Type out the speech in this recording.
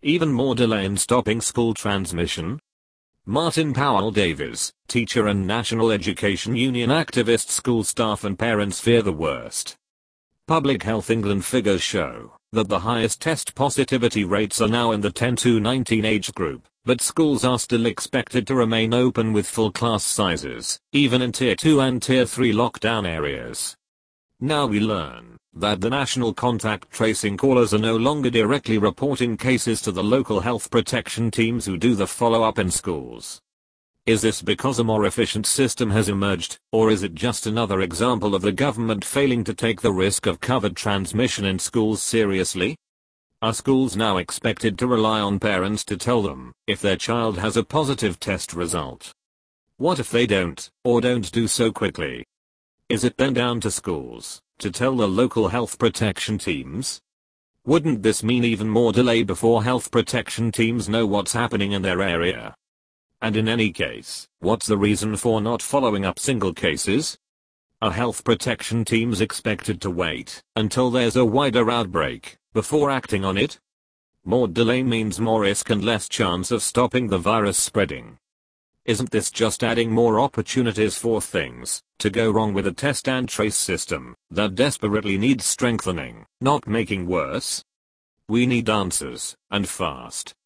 Even more delay in stopping school transmission? Martin Powell Davies, teacher and National Education Union activist. School staff and parents fear the worst. Public Health England figures show that the highest test positivity rates are now in the 10 to 19 age group, but schools are still expected to remain open with full class sizes, even in Tier 2 and Tier 3 lockdown areas. Now we learn that the national contact tracing callers are no longer directly reporting cases to the local health protection teams who do the follow-up in schools. Is this because a more efficient system has emerged, or is it just another example of the government failing to take the risk of covered transmission in schools seriously? Are schools now expected to rely on parents to tell them if their child has a positive test result? What if they don't, or don't do so quickly? Is it then down to schools to tell the local health protection teams? Wouldn't this mean even more delay before health protection teams know what's happening in their area? And in any case, what's the reason for not following up single cases? Are health protection teams expected to wait until there's a wider outbreak before acting on it? More delay means more risk and less chance of stopping the virus spreading. Isn't this just adding more opportunities for things to go wrong with a test and trace system that desperately needs strengthening, not making worse? We need answers, and fast.